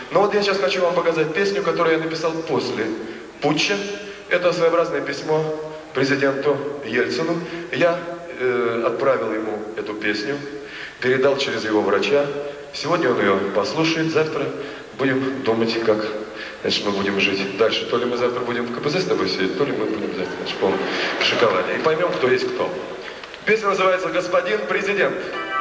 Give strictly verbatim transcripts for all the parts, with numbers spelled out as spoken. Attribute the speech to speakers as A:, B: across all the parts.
A: Но вот я сейчас хочу вам показать песню, которую я написал после путча. Это своеобразное письмо президенту Ельцину. Я э, отправил ему эту песню, передал через его врача. Сегодня он ее послушает, завтра будем думать, как, значит, мы будем жить дальше. То ли мы завтра будем в ка пэ зэ с тобой сидеть, то ли мы будем, значит, в полном шоколаде. И поймем, кто есть кто. Песня называется «Господин президент».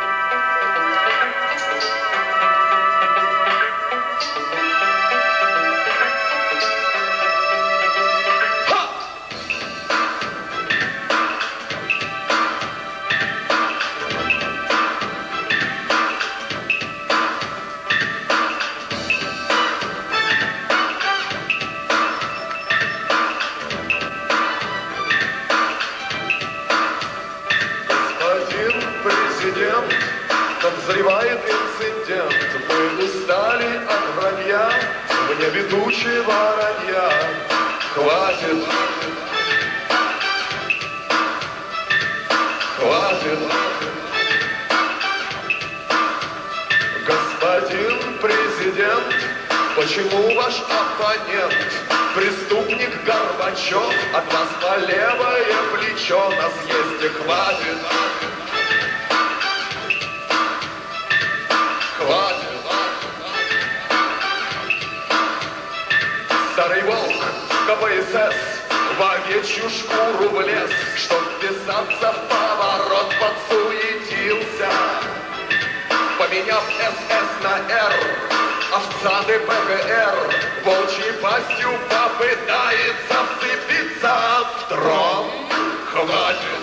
A: Президент назревает инцидент. Мы устали от вранья, мне ведущий воронья. Хватит, хватит. Господин президент, почему ваш оппонент, преступник Горбачев, от вас по левое плечо на съезде хватит? Старый волк ка пэ эс эс в овечью шкуру влез, чтоб вписаться в поворот, подсуетился, поменяв эс эс на эр, овца дэ пэ гэ эр волчьей пастью попытается вцепиться в трон. Хватит,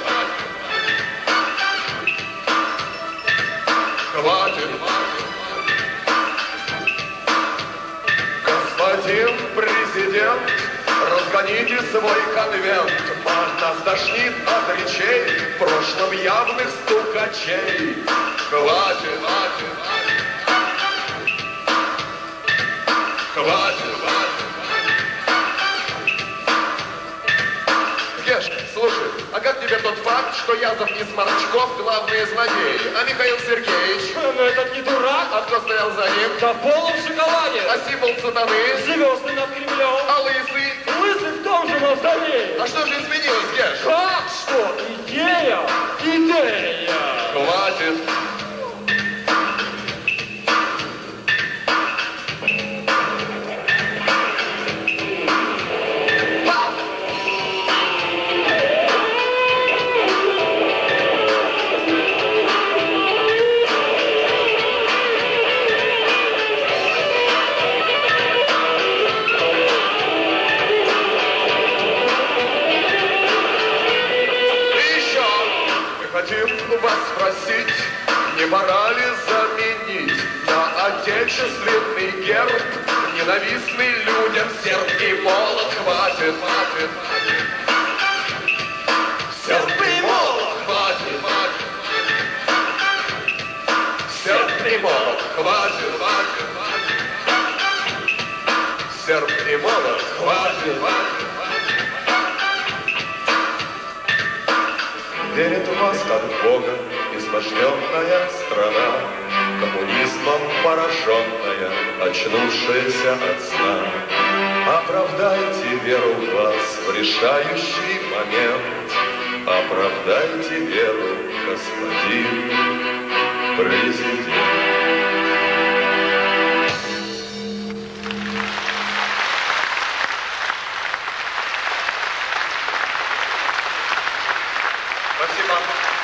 A: хватит. Господин президент, разгоните свой конвент. Нас тошнит от речей, в прошлом явных стукачей. Хватит, хватит, хватит. Геш, слушай, а как тебе тот факт, что Язов и Сморчков главные злодеи, а Михаил Сергеевич?
B: Но этот не дурак.
A: А кто стоял за ним?
B: Да полон в шоколаде.
A: А символ сатаны?
B: Звезды над Кремлем.
A: А лысый?
B: Лысый в том же мавзолее.
A: А что же изменилось, Геш?
B: Как что? Идея? Идея.
A: Хватит. Хотим вас спросить, не пора ли заменить на отечественный герб ненавистный людям серп и молот? Хватит, хватит, серп и молот, хватит, хватит, серп и молот, хватит, хватит, серп и молот, хватит, хватит. Верит в вас, как в Бога, изможденная страна, коммунизмом пораженная, очнувшаяся от сна. Оправдайте веру в вас в решающий момент, оправдайте веру, господин президент. Спасибо.